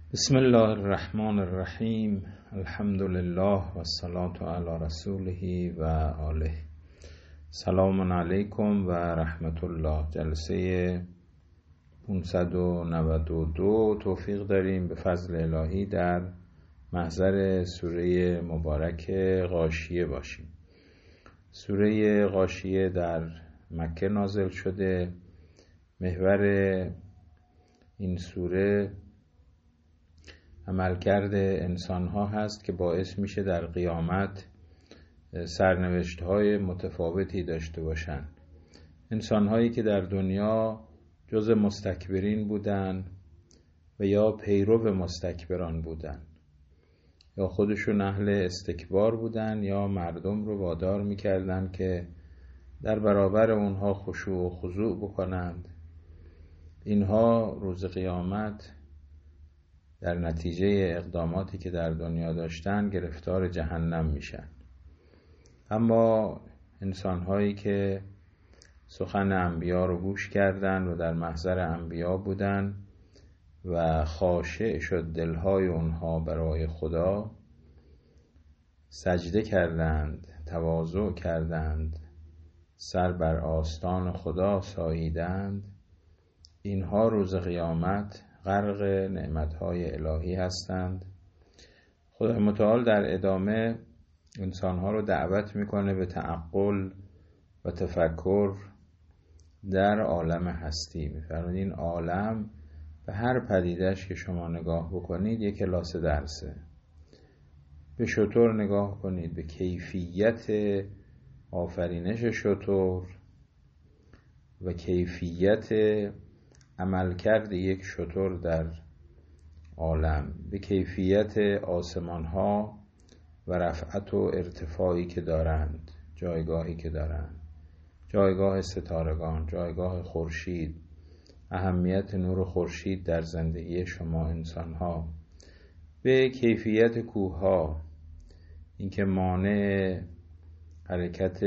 بسم الله الرحمن الرحیم. الحمد لله و الصلاة علی رسوله و آله. سلام علیکم و رحمت الله. جلسه 592 توفیق داریم به فضل الهی در محضر سوره مبارک غاشیه باشیم. سوره غاشیه در مکه نازل شده. محور این سوره عملکرد انسان‌ها هست که باعث میشه در قیامت سرنوشت‌های متفاوتی داشته باشند. انسان‌هایی که در دنیا جز مستکبرین بودن و یا پیرو مستکبران بودن، یا خودشون اهل استکبار بودن یا مردم رو وادار میکردن که در برابر اونها خشوع و خضوع بکنند. اینها روز قیامت در نتیجه اقداماتی که در دنیا داشتن گرفتار جهنم میشن. اما انسان‌هایی که سخن انبیا رو گوش کردن و در محضر انبیا بودن و خاشع شد دلهای اونها برای خدا، سجده کردند، تواضع کردند، سر بر آستان خدا ساییدند، اینها روز قیامت غرق نعمتهای الهی هستند. خدای متعال در ادامه انسانها رو دعوت میکنه به تعقل و تفکر در عالم هستی. میفرماید این عالم به هر پدیدش که شما نگاه بکنید یک کلاس درسه. به شتر نگاه کنید، به کیفیت آفرینش شتر و کیفیت عملکرد یک شتر در عالم، به کیفیت آسمان ها و رفعت و ارتفاعی که دارند، جایگاهی که دارند، جایگاه ستارگان، جایگاه خورشید، اهمیت نور خورشید در زندگی شما انسان ها، به کیفیت کوه ها، اینکه مانع حرکت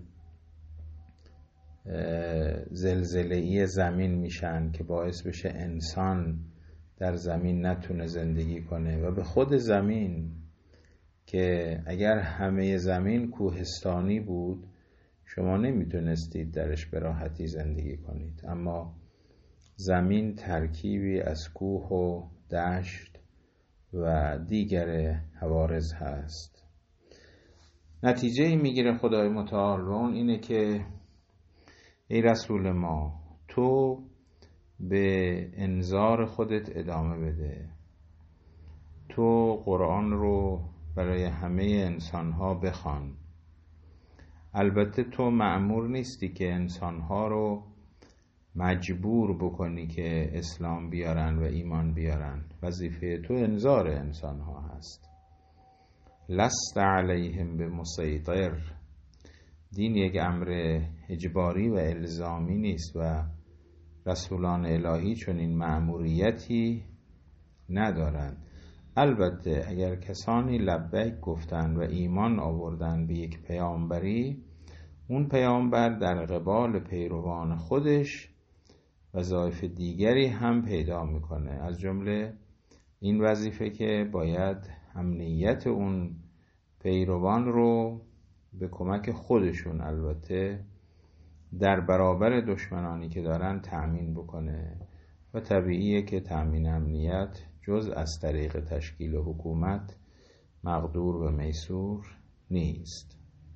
زلزله‌ای زمین میشن که باعث بشه انسان در زمین نتونه زندگی کنه، و به خود زمین که اگر همه زمین کوهستانی بود شما نمیتونستید درش به راحتی زندگی کنید، اما زمین ترکیبی از کوه و دشت و دیگر حوارض هست. نتیجه ای میگیره خدای متعال و اون اینه که ای رسول ما، تو به انذار خودت ادامه بده. تو قرآن رو برای همه انسانها بخوان. البته تو مأمور نیستی که انسانها رو مجبور بکنی که اسلام بیارن و ایمان بیارن. وظیفه تو انذار انسانها هست. لست علیهم بمسیطر. دین یک امر اجباری و الزامی نیست و رسولان الهی چون این مأموریتی ندارند. البته اگر کسانی لبیک گفتند و ایمان آوردند به یک پیامبری، اون پیامبر در قبال پیروان خودش وظایف دیگری هم پیدا میکنه، از جمله این وظیفه که باید امنیت اون پیروان رو به کمک خودشون البته در برابر دشمنانی که دارن تأمین بکنه، و طبیعیه که تأمین امنیت جز از طریق تشکیل حکومت مقدور و میسور نیست.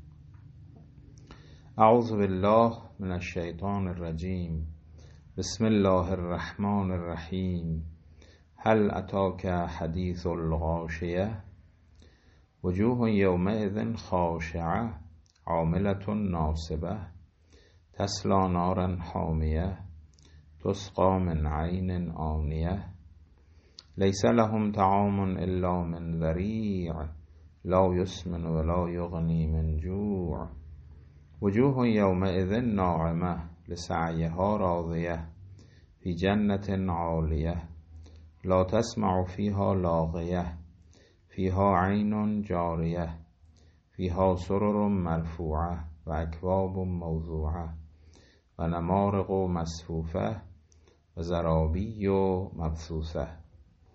اعوذ بالله من الشیطان الرجیم. بسم الله الرحمن الرحیم. هل اتاک حدیث الغاشیه وجوه یومئذ خاشعه عاملة ناصبه تسلی نارا حامیه تسقى من عین آنیه لیس لهم طعام الا من ضریع لا یسمن ولا یغنی من جوع وجوه یومئذ ناعمه لسعیها راضیه فی جنة عالیه لا تسمع فیها لاغیه فیها عین جاریه فیها سرر مرفوعه و اکواب موضوعه و نمارق مصفوفه و زرابی مبثوثه.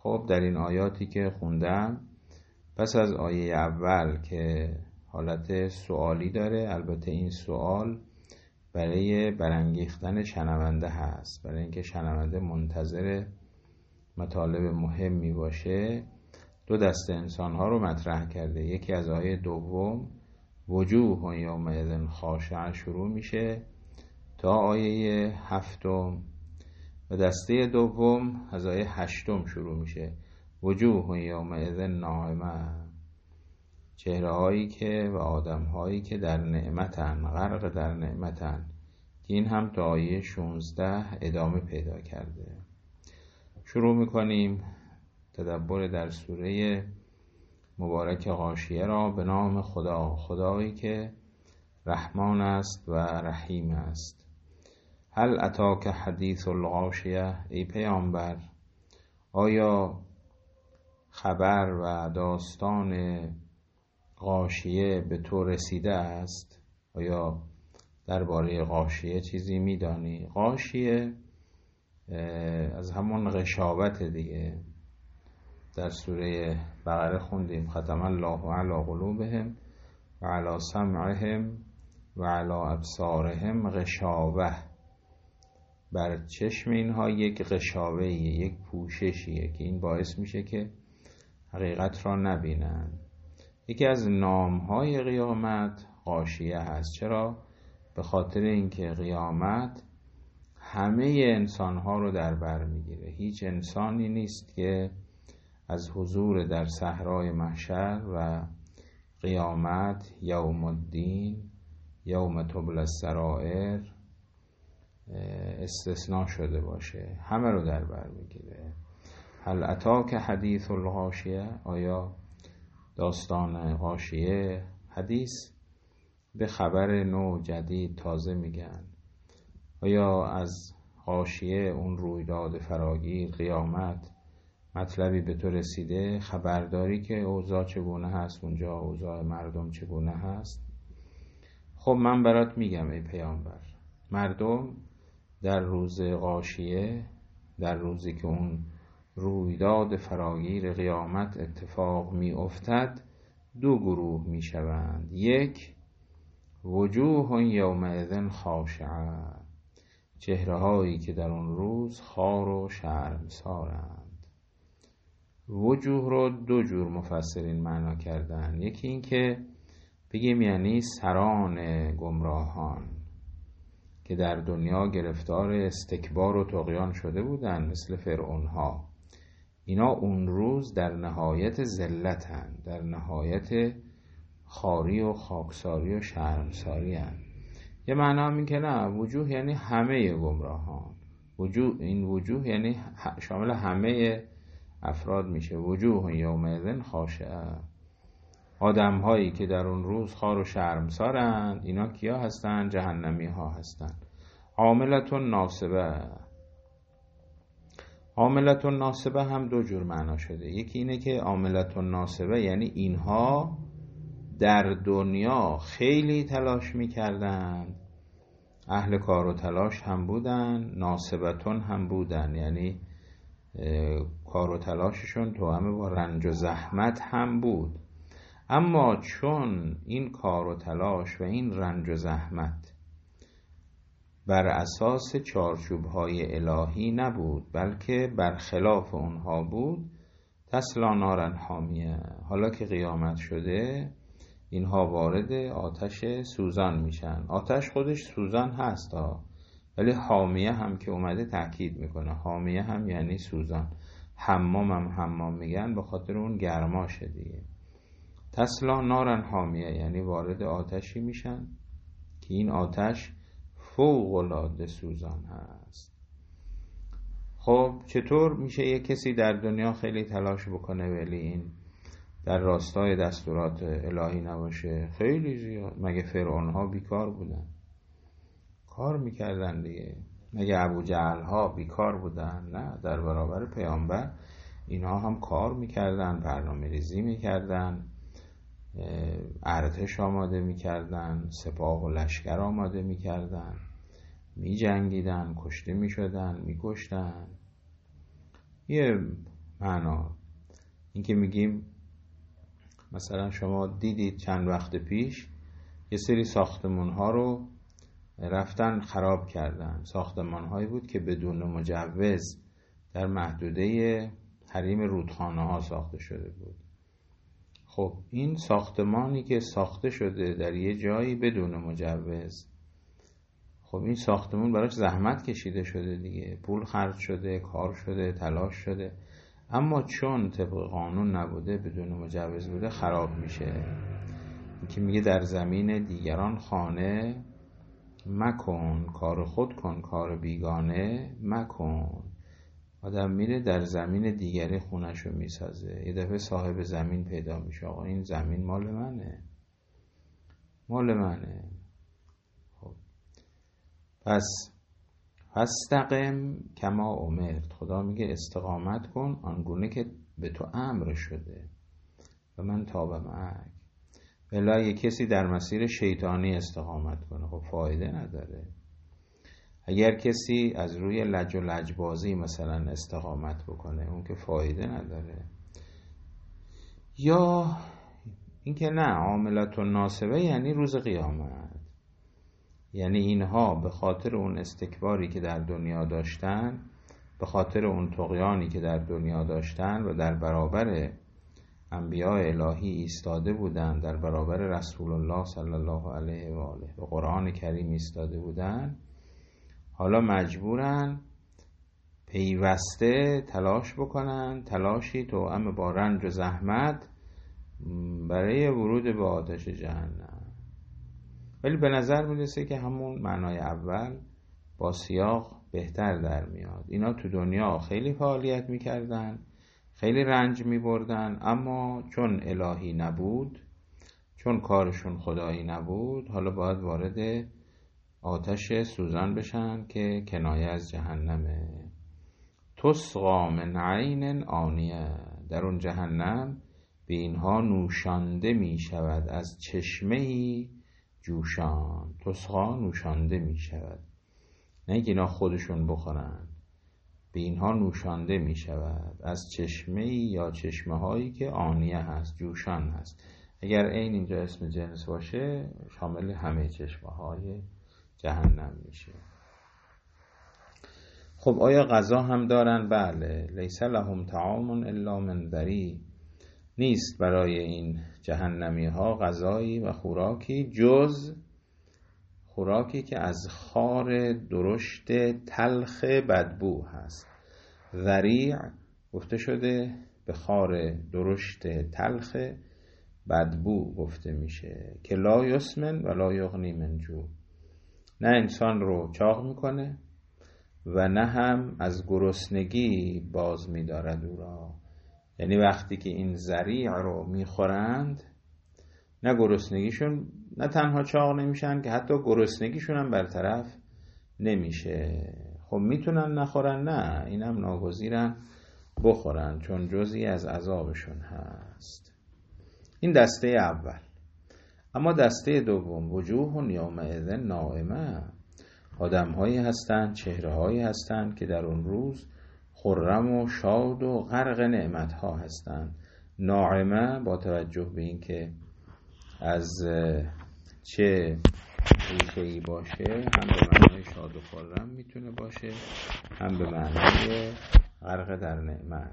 خب در این آیاتی که خوندم، پس از آیه اول که حالت سوالی داره، البته این سوال برای برانگیختن شنونده هست، برای اینکه شنونده منتظر مطالب مهمی باشه، دو دسته انسانها رو مطرح کرده. یکی از آیه دوم وجوه یومئذ خاشعه شروع میشه تا آیه 7 و دسته دوم از آیه 8 شروع میشه وجوه یومئذ ناعمه، چهره هایی که و آدم هایی که در نعمتن، غرق در نعمتن، که این هم تا آیه 16 ادامه پیدا کرده. شروع میکنیم تدبر در سوره مبارک غاشیه را به نام خدا، خدایی که رحمان است و رحیم است. هل اتاک حدیث الغاشیه، ای پیامبر آیا خبر و داستان غاشیه به تو رسیده است؟ آیا درباره غاشیه چیزی میدانی؟ غاشیه از همون غشاوت دیگه. در سوره بقره خوندیم ختم الله علی قلوبهم و علی سمعهم و علی ابصارهم غشاوه، بر چشم اینها یک غشاوه، یک پوششیه که این باعث میشه که حقیقت را نبینن. یکی از نامهای قیامت غاشیه هست. چرا؟ به خاطر اینکه قیامت همه انسانها رو در بر میگیره. هیچ انسانی نیست که از حضور در صحرای محشر و قیامت، یوم الدین، یوم تبلی السرائر استثناء شده باشه. همه رو در بر میگیره. هل اتاک حدیث الغاشیه، آیا داستان غاشیه، حدیث به خبر نو جدید تازه میگن، آیا از غاشیه اون رویداد فراگیر قیامت مطلبی به تو رسیده؟ خبرداری که اوضاع چگونه هست اونجا، اوضاع مردم چگونه هست؟ خب من برات میگم ای پیامبر، مردم در روز غاشیه، در روزی که اون رویداد فراگیر قیامت اتفاق می افتد، دو گروه می شوند. یک، وجوه یومئذ خاشعه، چهره هایی که در اون روز خار و شرمسارند. وجوه رو دو جور مفسرین معنا کردن. یکی این که بگیم یعنی سران گمراهان که در دنیا گرفتار استکبار و طغیان شده بودن، مثل فرعونها. اینا اون روز در نهایت ذلتن، در نهایت خاری و خاکساری و شرمساری هن. یه معنا هم این که نه، وجوه یعنی همه گمراهان. این وجوه یعنی شامل همه افراد میشه. وجوه یومئذ خاشعه، آدم هایی که در اون روز خار و شرمسارند. اینا کیا هستن؟ جهنمی ها هستن. عاملتون ناصبه، عاملتون ناصبه هم دو جور معنا شده. یکی اینه که عاملتون ناصبه یعنی اینها در دنیا خیلی تلاش میکردن، اهل کار و تلاش هم بودن، ناصبتون هم بودن، یعنی کار و تلاششون توأم با رنج و زحمت هم بود. اما چون این کار و تلاش و این رنج و زحمت بر اساس چارچوب‌های الهی نبود، بلکه برخلاف اونها بود، تسلا نارن حامیه، حالا که قیامت شده اینها وارد آتش سوزان میشن. آتش خودش سوزان هست ولی حامیه هم که اومده تأکید میکنه. حامیه هم یعنی سوزان. حمام هم حمام میگن به خاطر اون گرماشه دیگه. تسلا نارن حامیه یعنی وارد آتشی میشن که این آتش فوق العاده سوزان هست. خب چطور میشه یک کسی در دنیا خیلی تلاش بکنه ولی این در راستای دستورات الهی نباشه؟ خیلی زیاد. مگه فرعون ها بیکار بودن؟ کار میکردن دیگه. مگه ابو جهل ها بیکار بودن؟ نه، در برابر پیامبر اینها هم کار میکردن، برنامه ریزی میکردن، ارتش آماده میکردن، سپاه و لشکر آماده میکردن، میجنگیدن، کشته میشدن، میکشتن. یه معنا. این که میگیم مثلا شما دیدید چند وقت پیش یه سری ساختمان ها رو رفتن خراب کردن. ساختمان هایی بود که بدون مجوز در محدوده حریم رودخانه ها ساخته شده بود. خب این ساختمانی که ساخته شده در یه جایی بدون مجوز، خب این ساختمون براش زحمت کشیده شده دیگه، پول خرج شده، کار شده، تلاش شده، اما چون طبق قانون نبوده، بدون مجوز بوده، خراب میشه. این که میگه در زمین دیگران خانه مکن، کار خود کن کار بیگانه مکن. آدم میره در زمین دیگری خونه‌شو میسازه، یه دفعه صاحب زمین پیدا میشه، آقا این زمین مال منه، مال منه. خب پس فاستقم کما امرت، خدا میگه استقامت کن آنگونه که به تو امر شده و من تاب معک. بلا یه کسی در مسیر شیطانی استقامت کنه، خب فایده نداره. اگر کسی از روی لج و لجبازی مثلا استقامت بکنه، اون که فایده نداره. یا اینکه نه، عاملت ناصبه یعنی روز قیامت، یعنی اینها به خاطر اون استکباری که در دنیا داشتن، به خاطر اون طغیانی که در دنیا داشتن و در برابر انبیاء الهی ایستاده بودن، در برابر رسول الله صلی الله علیه و آله و قرآن کریم ایستاده بودن، حالا مجبورن پیوسته تلاش بکنن، تلاشی توأم با رنج و زحمت برای ورود به آتش جهنم. ولی به نظر میرسه که همون معنای اول با سیاق بهتر در میاد. اینا تو دنیا خیلی فعالیت میکردن، خیلی رنج میبردن، اما چون الهی نبود، چون کارشون خدایی نبود، حالا باید وارد آتش سوزان بشن که کنایه از جهنمه. تسقا من عین آنیه، در اون جهنم به اینها نوشانده می شود از چشمه‌ای جوشان. تسقا نوشانده می شود، نه اینکه اینا خودشون بخورن، به اینها نوشانده می شود از چشمه‌ای یا چشمه هایی که آنیه هست، جوشان هست. اگر این اینجا اسم جنس باشه، شامل همه چشمه های جهنم میشه. خب آیا غذا هم دارن؟ بله. لیس لهم طعام الا من ضریع، نیست برای این جهنمی ها غذایی و خوراکی جز خوراکی که از خار درشت تلخ بدبو هست. ضریع گفته شده به خار درشت تلخ بدبو گفته میشه که لا یسمن و لا یغنی من جوع، نه انسان رو چاق میکنه و نه هم از گرسنگی باز میدارد او را. یعنی وقتی که این ضریع رو میخورند، نه گرسنگیشون، نه تنها چاق نمیشن که حتی گرسنگیشون هم برطرف نمیشه. خب میتونن نخورن؟ نه، اینم ناگزیرن بخورن، چون جزئی از عذابشون هست. این دسته اول. اما دسته دوم، وجوه یومئذ ناعمه، آدم هایی هستند، چهره هایی هستند که در اون روز خرم و شاد و غرق نعمت ها هستند. ناعمه با توجه به این که از چه ریشه‌ای باشه، هم به معنای شاد و خرم میتونه باشه، هم به معنای غرق در نعمت.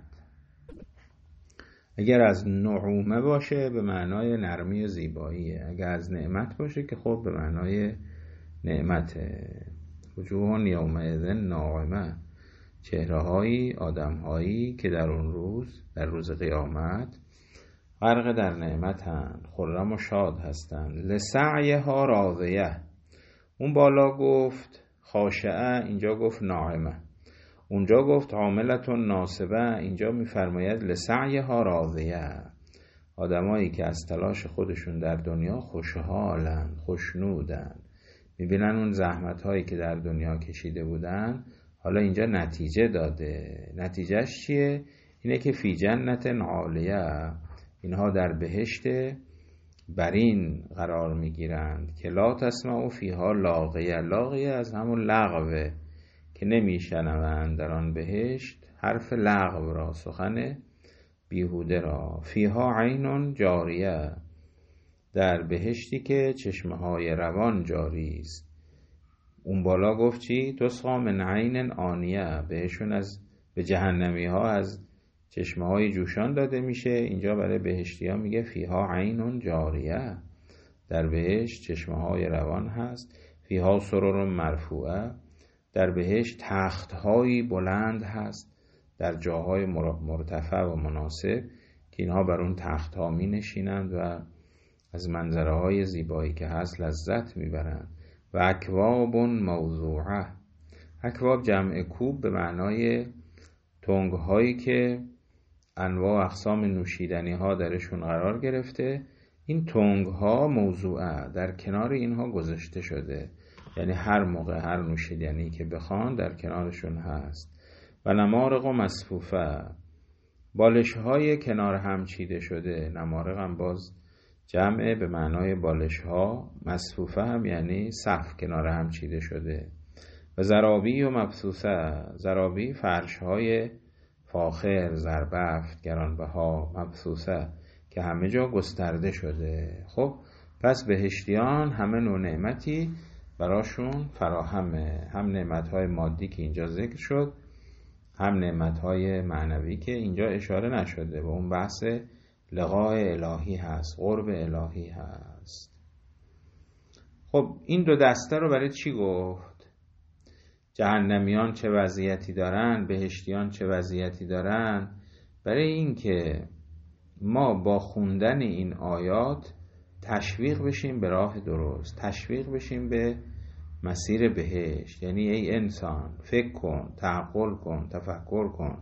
اگر از نعومه باشه به معنای نرمی و زیباییه، اگر از نعمت باشه که خب به معنای نعمته. وجوه یومئذ ناعمه، چهره‌هایی، آدم‌هایی که در اون روز، در روز قیامت، غرق در نعمتند، خرم و شاد هستند. لسعیها راضیه، اون بالا گفت خاشعه، اینجا گفت ناعمه، اونجا گفت عاملتون ناصبه، اینجا میفرماید لسعیها راضیه. آدمایی که از تلاش خودشون در دنیا خوشحالن، خوشنودن، میبینن اون زحمت هایی که در دنیا کشیده بودن حالا اینجا نتیجه داده. نتیجهش چیه؟ اینه که فی جنت عالیه، اینها در بهشت برین قرار میگیرند که لا تسمع فیها لاغیه. لاغیه از همون لغوه که که نمیشنوند در آن بهشت حرف لغو را، سخن بیهوده را. فیها عین جاریه، در بهشتی که چشمه های روان جاری است. اون بالا گفت چی؟ تسقی من عین آنیه، بهشون به جهنمی ها از چشمه های جوشان داده میشه. اینجا برای بهشتی ها میگه فیها عین جاریه، در بهشت چشمه های روان هست. فیها سرر مرفوعه، در بهشت تخت هایی بلند هست در جاهای مرتفع و مناسب که اینها بر اون تخت ها می نشینند و از منظره های زیبایی که هست لذت می برند. و اکواب موضوعه، اکواب جمع کوب به معنای تنگ هایی که انواع و اقسام نوشیدنی ها درشون قرار گرفته. این تنگ ها موضوعه، در کنار اینها گذاشته شده، یعنی هر موقع هر نوشیدنی که بخوان در کنارشون هست. و نمارق مصفوفه، بالش های کنار هم چیده شده. نمارق هم باز جمع به معنای بالش ها، مصفوفه هم یعنی صف کنار هم چیده شده. و زرابی و مبثوثه، زرابی فرش های فاخر، زربفت، گرانبها، مبثوثه که همه جا گسترده شده. خب پس بهشتیان همه نوع نعمتی براشون فراهمه، هم نعمتهای مادی که اینجا ذکر شد، هم نعمتهای معنوی که اینجا اشاره نشده و اون بحث لقاء الهی هست، قرب الهی هست. خب این دو دسته رو برای چی گفت؟ جهنمیان چه وضعیتی دارن، بهشتیان چه وضعیتی دارن؟ برای این که ما با خوندن این آیات تشویق بشیم به راه درست، تشویق بشیم به مسیر بهشت. یعنی ای انسان فکر کن، تعقل کن، تفکر کن،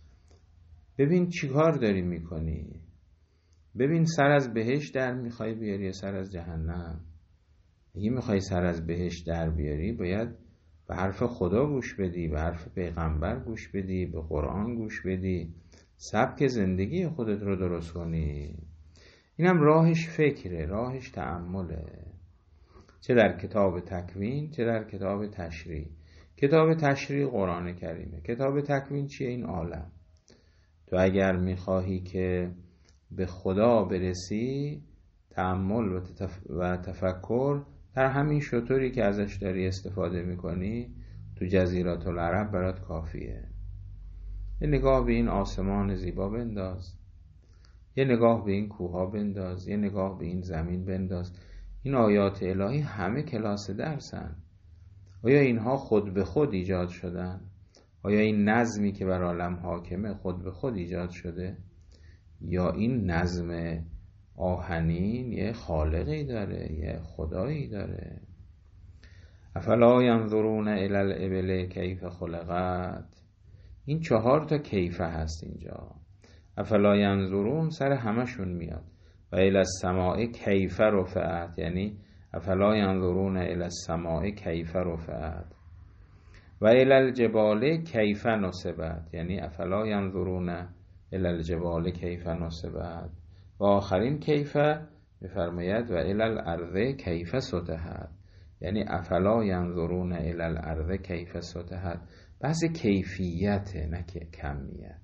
ببین چی کار داری میکنی، ببین سر از بهشت در میخوای بیاری یا سر از جهنم. اگه میخوای سر از بهشت در بیاری باید به حرف خدا گوش بدی، به حرف پیغمبر گوش بدی، به قرآن گوش بدی، سبک زندگی خودت رو درست کنی. اینم راهش فکره، راهش تأمله، چه در کتاب تکوین چه در کتاب تشریع. کتاب تشریع قرآن کریمه، کتاب تکوین چیه؟ این عالم. تو اگر میخواهی که به خدا برسی، تأمل و تفکر در همین شطوری که ازش داری استفاده میکنی تو جزیرات العرب برات کافیه. یه نگاه به این آسمان زیبا بنداز، یه نگاه به این کوها بنداز، یه نگاه به این زمین بنداز. این آیات الهی همه کلاس درسن. آیا اینها خود به خود ایجاد شدن؟ آیا این نظمی که بر عالم حاکمه خود به خود ایجاد شده؟ یا این نظم آهنین یه خالقی داره، یه خدایی داره؟ افلا ینظرون الی الابل کیف خلقت. این 4 تا کیفه هست اینجا. افلا ینظرون سر همشون میاد. و الی السماء کیف رفعت، یعنی افلا ینظرون الی السماء کیف رفعت. و الی الجبال کیف نصبت، یعنی افلا ینظرون الی الجبال کیف نصبت. و آخرین کیف میفرماید و الی الارض کیف سطحت، یعنی افلا ینظرون الی الارض کیف سطحت. بحث کیفیته نه که کمیت.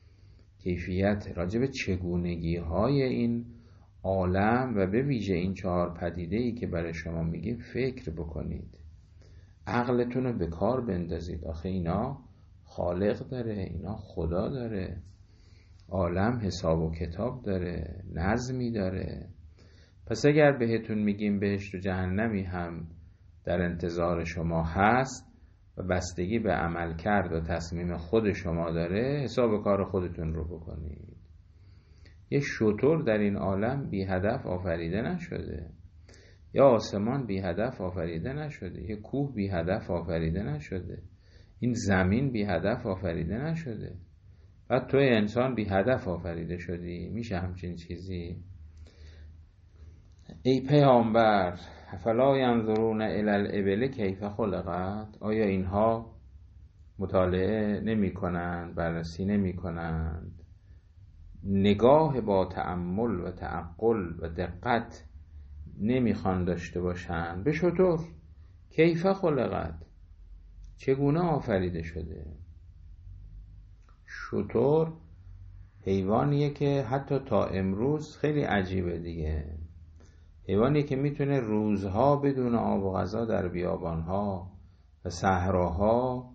کیفیت راجع به چگونگی های این عالم و به ویژه این 4 پدیده‌ای که برای شما میگیم فکر بکنید، عقلتون رو به کار بندازید. آخه اینا خالق داره، اینا خدا داره، عالم حساب و کتاب داره، نظمی داره. پس اگر بهتون میگیم بهشت و جهنمی هم در انتظار شما هست و بستگی به عمل کرد و تصمیم خود شما داره، حساب کار خودتون رو بکنید. یه شتر در این عالم بی هدف آفریده نشده، یا آسمان بی هدف آفریده نشده، یه کوه بی هدف آفریده نشده، این زمین بی هدف آفریده نشده. بعد تو انسان بی هدف آفریده شدی؟ میشه همچین چیزی؟ ای پیامبر افلا ینظرون الی الابل کیف خلقت. آیا اینها مطالعه نمی کنند، بررسی نمی کنند، نگاه با تأمل و تعقل و دقت نمیخوان داشته باشند به شتر؟ کیف خلقت، چگونه آفریده شده؟ شتر حیوانیه که حتی تا امروز خیلی عجیبه دیگه، حیوانیه که میتونه روزها بدون آب و غذا در بیابانها و صحراها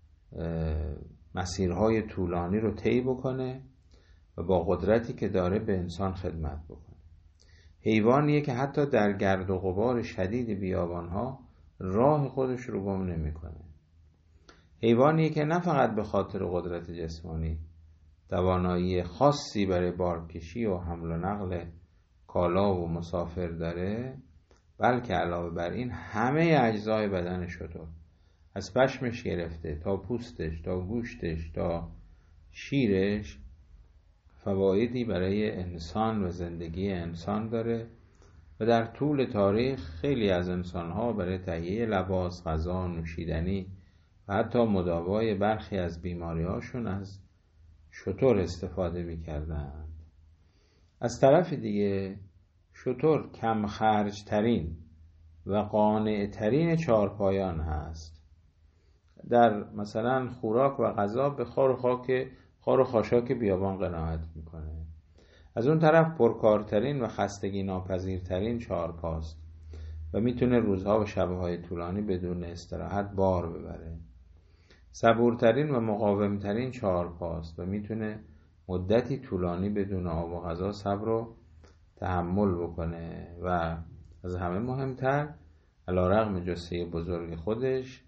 مسیرهای طولانی رو طی بکنه و با قدرتی که داره به انسان خدمت بکنه. حیوانیه که حتی در گرد و غبار شدید بیابانها راه خودش رو گم نمیکنه. حیوانیه که نه فقط به خاطر قدرت جسمانی توانایی خاصی برای بارکشی و حمل و نقل کالا و مسافر داره، بلکه علاوه بر این همه اجزای بدن شتر، از پشمش گرفته تا پوستش تا گوشتش تا شیرش، فوایدی برای انسان و زندگی انسان داره و در طول تاریخ خیلی از انسانها برای تهیه لباس، غذا، نوشیدنی و حتی مداوای برخی از بیماری‌هاشون از شتر استفاده می‌کردند. از طرف دیگه شتر کم خرج ترین و قانع ترین چارپایان هست. در مثلا خوراک و غذا به خار و خاشاک بیابان قناعت میکنه. از اون طرف پرکارترین و خستگی ناپذیرترین چارپاست و میتونه روزها و شبهای طولانی بدون استراحت بار ببره. صبورترین و مقاومترین چارپاست و میتونه مدتی طولانی بدون آب و غذا صبر و تحمل بکنه و از همه مهمتر علیرغم جثه بزرگ خودش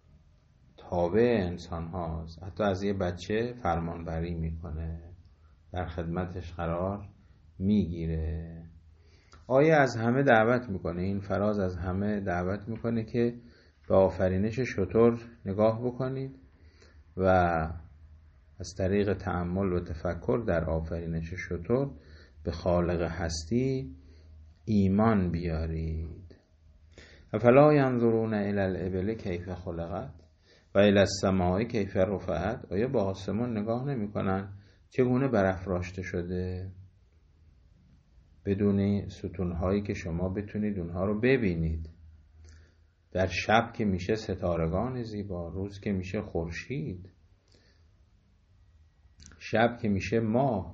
تابع انسان هاست. حتی از یه بچه فرمانبری میکنه، در خدمتش قرار میگیره. آیه از همه دعوت میکنه، این فراز از همه دعوت میکنه که به آفرینش شتر نگاه بکنید و از طریق تأمل و تفکر در آفرینش شتر به خالق هستی ایمان بیارید. افلا ینظرون الی الابل کیف خلقت و الی السماء کیف رفعت. آیا با آسمان نگاه نمی کنن چگونه برافراشته شده، بدون ستونهایی که شما بتونید اونها رو ببینید؟ در شب که میشه ستارگان زیبا، روز که میشه خورشید، شب که میشه ماه،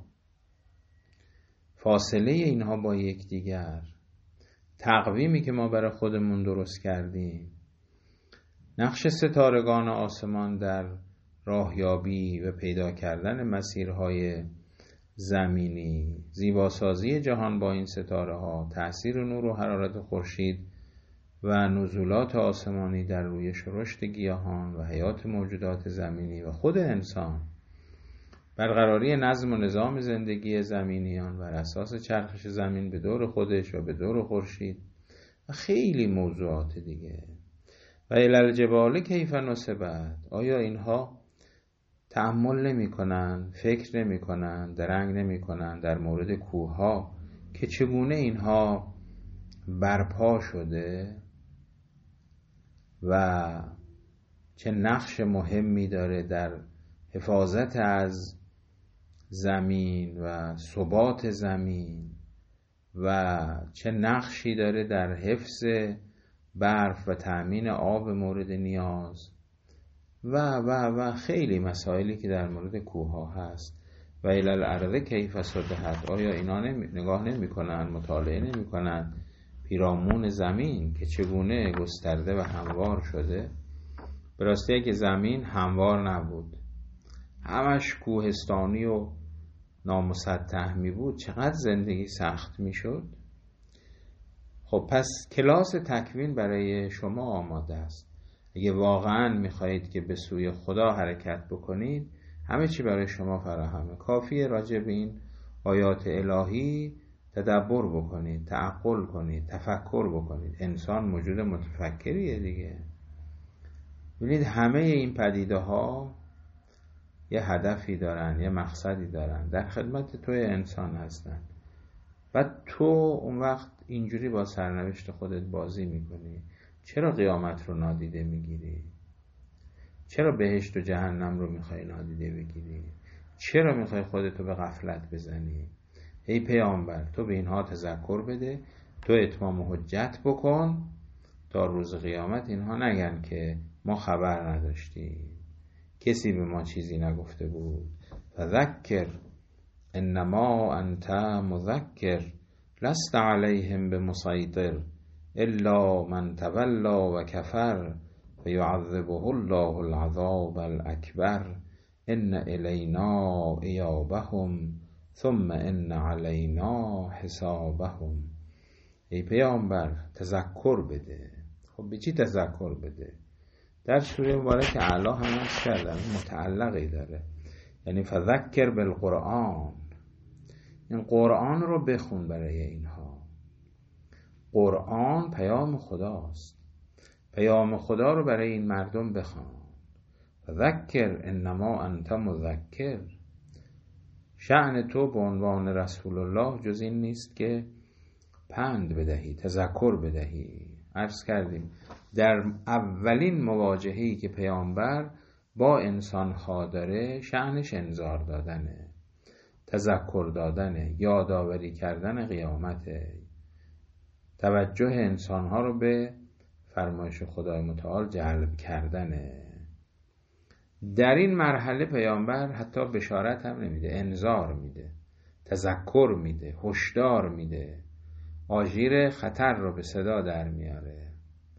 فاصله اینها با یکدیگر، تقویمی که ما برای خودمون درست کردیم، نقش ستارگان آسمان در راهیابی و پیدا کردن مسیرهای زمینی، زیباسازی جهان با این ستاره ها، تأثیر نور و حرارت خورشید و نزولات آسمانی در روی رشد گیاهان و حیات موجودات زمینی و خود انسان، برقراری نظم و نظام زندگی زمینیان بر اساس چرخش زمین به دور خودش و به دور خورشید و خیلی موضوعات دیگه. و الی الجبال کیف نصبت. آیا اینها تأمل نمی کنن، فکر نمی کنن، درنگ نمی کنن در مورد کوهها که چگونه اینها برپا شده و چه نقش مهمی داره در حفاظت از زمین و ثبات زمین و چه نقشی داره در حفظ برف و تأمین آب مورد نیاز و خیلی مسائلی که در مورد کوه‌ها هست. و الی الارض کیف سطحت. آیا اینا نگاه نمی‌کنن، مطالعه نمی‌کنن پیرامون زمین که چگونه گسترده و هموار شده؟ به راستی که زمین هموار نبود، همش کوهستانی و نامسطح می بود، چقدر زندگی سخت می شد. خب پس کلاس تکوین برای شما آماده است. اگه واقعا می خواهید که به سوی خدا حرکت بکنید، همه چی برای شما فراهمه. کافیه راجع به این آیات الهی تدبر بکنید، تعقل کنید، تفکر بکنید. انسان موجود متفکریه دیگه. ببینید همه این پدیده ها یه هدفی دارن، یه مقصدی دارن، در خدمت توی انسان هستن و تو اون وقت اینجوری با سرنوشت خودت بازی میکنی. چرا قیامت رو نادیده میگیری؟ چرا بهشت و جهنم رو میخوای نادیده بگیری؟ چرا میخوای خودتو به غفلت بزنی؟ ای پیامبر، تو به اینها تذکر بده، تو اتمام حجت بکن تا روز قیامت اینها نگن که ما خبر نداشتیم، کسی به ما چیزی نگفته بود. فذکر انما انت مذکر لست علیهم بمسیطر الا من تولی و کفر فیعذبه الله العذاب الاکبر ان الینا ایابهم ثم ان علینا حسابهم. ای پیامبر تذکر بده. خب به چی تذکر بده؟ در سوره مبارک اعلی هم عرض کردم متعلقی داره، یعنی فذکر بالقرآن، این قرآن رو بخون برای اینها. قرآن پیام خداست، پیام خدا رو برای این مردم بخوان. فذکر انما انت مذکر. شأن تو به عنوان رسول الله جز این نیست که پند بدهی، تذکر بدهی. عرض کردیم در اولین مواجهه‌ای که پیامبر با انسان‌ها داره شأنش انذار دادنه، تذکر دادنه، یادآوری کردن قیامته، توجه انسان‌ها رو به فرمایش خدای متعال جلب کردنه. در این مرحله پیامبر حتی بشارت هم نمیده، انذار میده، تذکر میده، هشدار میده، آژیر خطر رو به صدا در میاره.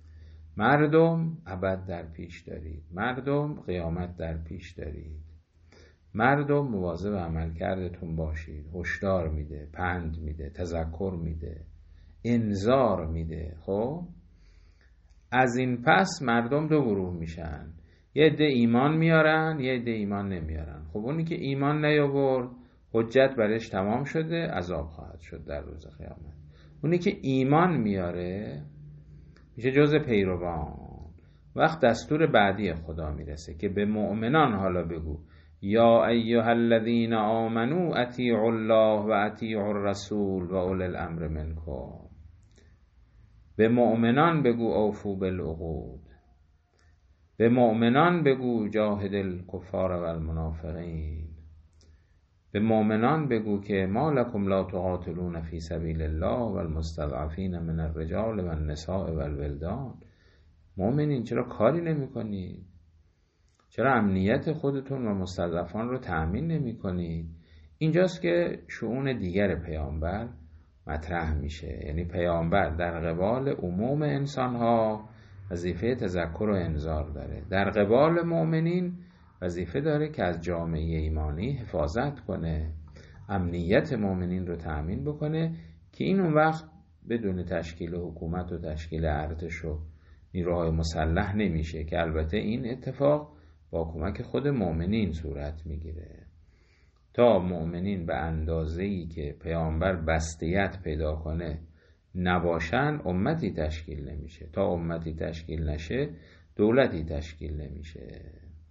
مردم ابد در پیش دارید، مردم قیامت در پیش دارید، مردم مواظب عملکردتون باشید. هشدار میده، پند میده، تذکر میده، انذار میده. خب از این پس مردم دو گروه میشن، یه عده ایمان میارن، یه عده ایمان نمیارن. خب اونی که ایمان نیاورد حجت برش تمام شده، عذاب خواهد شد در روز قیامت. اونی که ایمان میاره میشه جزء پیروان. وقت دستور بعدی خدا میرسه که به مؤمنان حالا بگو یا ایها الذین آمنوا اطیعوا الله و اطیعوا الرسول و اولی الامر منکم. به مؤمنان بگو اوفوا بالعقود، به مؤمنان بگو جاهد الکفار و المنافقین، به مؤمنان بگو که ما لکم لا تقاتلون فی سبیل الله و المستضعفین من الرجال و النساء و الولدان. مؤمنین چرا کاری نمی کنید؟ چرا امنیت خودتون و مستضعفان رو تأمین نمی کنید؟ اینجاست که شؤون دیگر پیامبر مطرح میشه. یعنی پیامبر در قبال عموم انسانها وظیفه تذکر و انذار داره، در قبال مؤمنین وظیفه داره که از جامعه ایمانی حفاظت کنه، امنیت مؤمنین رو تأمین بکنه که این اون وقت بدون تشکیل حکومت و تشکیل ارتش و نیروهای مسلح نمیشه، که البته این اتفاق با کمک خود مؤمنین صورت میگیره. تا مؤمنین به اندازه‌ای که پیامبر بستیت پیدا کنه نباشن امتی تشکیل نمیشه. تا امتی تشکیل نشه دولتی تشکیل نمیشه.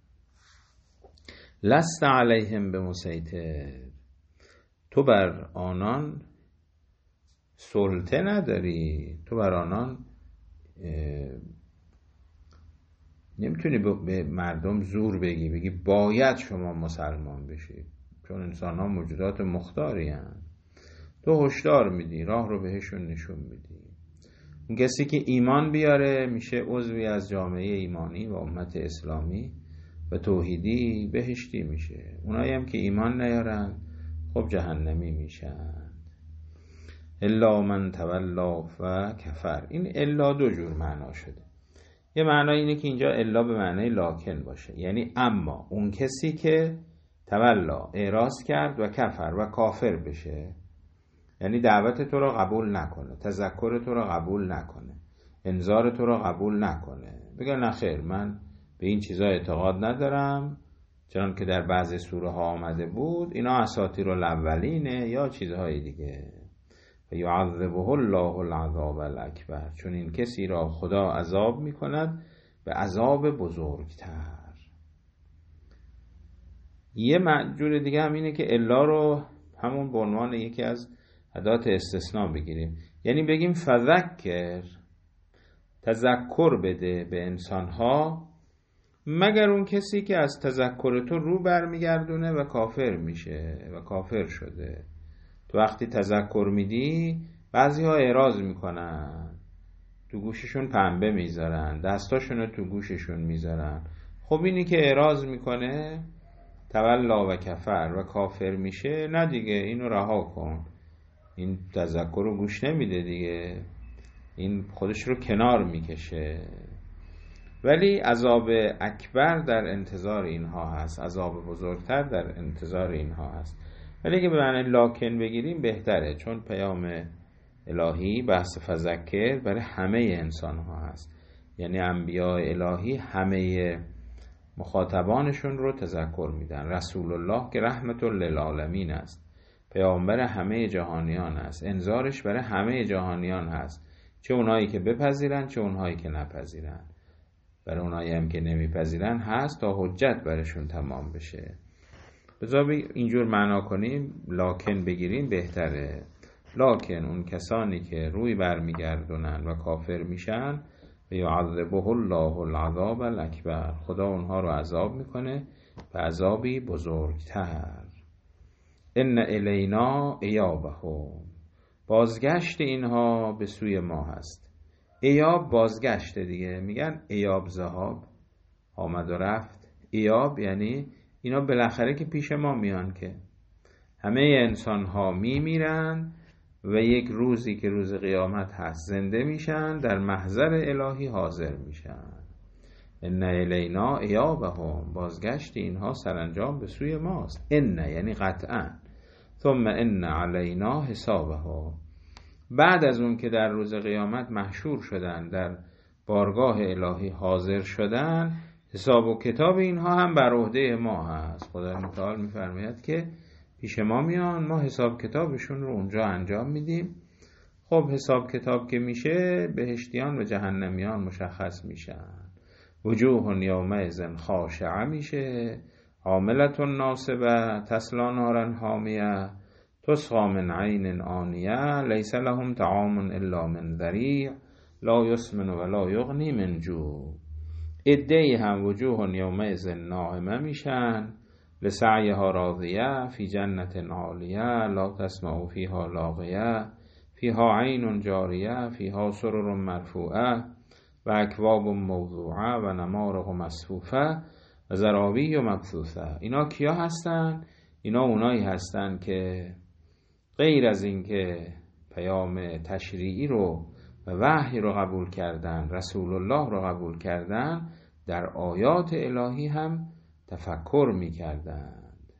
لست علیهم بمسیطر. تو بر آنان سلطه نداری، تو بر آنان نمیتونی به مردم زور بگی باید شما مسلمان بشید، چون انسان ها موجودات مختاری هستند. تو هشدار میدی، راه رو بهشون نشون میدی. اون کسی که ایمان بیاره میشه عضوی از جامعه ایمانی و امت اسلامی و توحیدی، بهشتی میشه. اونایی هم که ایمان نیارن خب جهنمی میشن. الا من تولا و کفر. این الا دو جور معنا شده. یه معنی اینه که اینجا الا به معنای لاکن باشه، یعنی اما اون کسی که تولا اعراض کرد و کفر و کافر بشه، یعنی دعوت تو رو قبول نکنه، تذکر تو رو قبول نکنه، انذار تو رو قبول نکنه، بگه نه خیر من به این چیزا اعتقاد ندارم، چون که در بعضی سوره ها آمده بود اینا اساطیر الاولینه یا چیزهای دیگه. و یعذبه الله العذاب الاکبر. چون این کسی را خدا عذاب میکند به عذاب بزرگتر. یه جور دیگه هم اینه که الا رو همون به عنوان یکی از ادات استثناء بگیریم، یعنی بگیم فذکر، تذکر بده به انسانها مگر اون کسی که از تذکر تو رو برمیگردونه و کافر میشه و کافر شده. تو وقتی تذکر میدی بعضی ها اعراض میکنن، تو گوششون پنبه میذارن، دستاشون رو تو گوششون میذارن. خب اینی که اعراض میکنه تولا و کفر و کافر میشه، نه دیگه اینو رها کن، این تذکر رو گوش نمیده دیگه، این خودش رو کنار میکشه. ولی عذاب اکبر در انتظار اینها هست، عذاب بزرگتر در انتظار اینها هست. ولی اگه به معنی لاکن بگیریم بهتره، چون پیام الهی بحث فذکر برای همه انسان ها هست، یعنی انبیاء الهی همه مخاطبانشون رو تذکر میدن. رسول الله که رحمت للعالمین است، پیامبر همه جهانیان است، انذارش برای همه جهانیان هست، چه اونایی که بپذیرن چه اونایی که نپذیرن. برای اونایی هم که نمیپذیرن هست تا حجت برشون تمام بشه. بذار اینجور معنا کنیم، لاکن بگیریم بهتره. لاکن اون کسانی که روی برمیگردونن و کافر میشن، و یعذبه الله العذاب الاکبر، خدا اونها رو عذاب میکنه به عذابی بزرگتر. ان الینا ایابهم، بازگشت اینها به سوی ما هست. ایاب بازگشت دیگه، میگن ایاب ذهاب، آمد و رفت. ایاب یعنی اینا بالاخره که پیش ما میان، که همه انسان ها میمیرن و یک روزی که روز قیامت هست زنده میشن، در محضر الهی حاضر میشن. ان الینا ایابهم، بازگشت اینها سرانجام به سوی ماست. ان یعنی قطعا. ثم ان علینا حسابهم، بعد از اون که در روز قیامت محشور شدن، در بارگاه الهی حاضر شدن، حساب و کتاب اینها هم بر عهده ما هست. خدای متعال میفرماید که پیش ما میان، ما حساب کتابشون رو اونجا انجام میدیم. خب حساب کتاب که میشه، بهشتیان و جهنمیان مشخص میشن. وجوه یومئذ خاشعه میشه، عاملة ناصبه، تصلی نارا حامیه، تسقی من عین آنیه، لیس لهم طعام الا من ضریع، لا یسمن ولا یغنی من جوع. عده‌ای هم وجوه یومئذ ناعمه میشن، لسعیها راضیه، فی جنت عالیه، لا تسمع فیها لاغیه، فیها عین جاریه، فیها سرر مرفوعه و اکواب موضوعه و نمارق مصفوفه و زرابی و مبثوثه. اینا کیا هستن؟ اینا اونایی هستن که غیر از این که پیام تشریعی رو و وحی رو قبول کردن، رسول الله رو قبول کردن، در آیات الهی هم تفکر می کردند.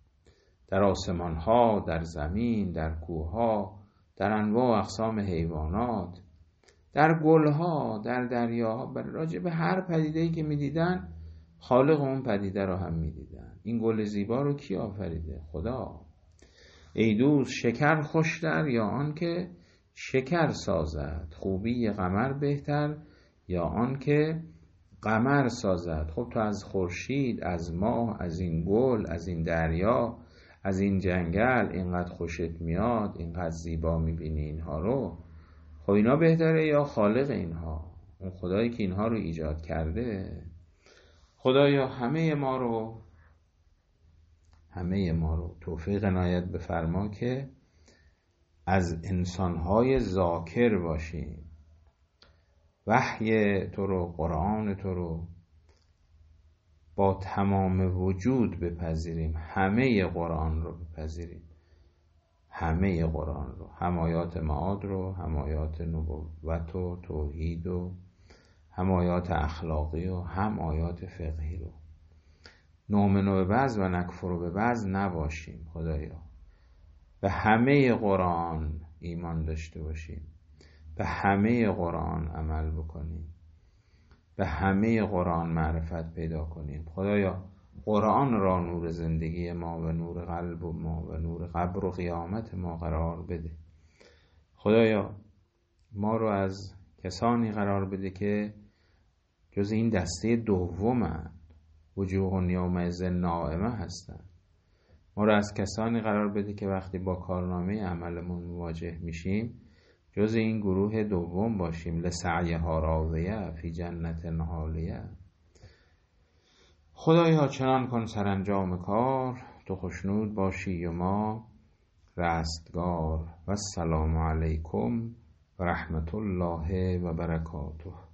در آسمان ها، در زمین، در کوه ها، در انواع اقسام حیوانات، در گل ها، در دریاها، راجع به هر پدیده‌ای که می دیدن، خالق اون پدیده رو هم می دیدن. این گل زیبا رو کی آفریده؟ خدا. ای دوست شکر خوشتر یا آن که شکر سازد؟ خوبی قمر بهتر یا آن که قمر سازد؟ خب تو از خورشید، از ماه، از این گل، از این دریا، از این جنگل اینقدر خوشت میاد، اینقدر زیبا میبینی اینها رو، خب اینا بهتره یا خالق اینها؟ اون خدایی که اینها رو ایجاد کرده. خدایا همه ما رو توفیق عنایت بفرما که از انسانهای ذاکر باشیم، وحی تو رو، قرآن تو رو با تمام وجود بپذیریم، همه قرآن رو بپذیریم، همه قرآن رو، هم آیات معاد رو، هم آیات نبوت و توحید و هم آیات اخلاقی و هم آیات فقهی رو. نؤمن به بعض و نکفر به بعض نباشیم. خدایا به همه قرآن ایمان داشته باشیم، به همه قرآن عمل بکنیم، به همه قرآن معرفت پیدا کنیم. خدایا قرآن را نور زندگی ما و نور قلب ما و نور قبر و قیامت ما قرار بده. خدایا ما رو از کسانی قرار بده که جز این دسته دومن، وجوه یومئذ ناعمه هستن. ما رو از کسانی قرار بده که وقتی با کارنامه عملمون مواجه میشیم جز این گروه دوم باشیم، لسعیها راضیه، فی جنت عالیه. خدایا چنان کن سرانجام کار، تو خوشنود باشی و ما رستگار. و السلام علیکم و رحمت الله و برکاته.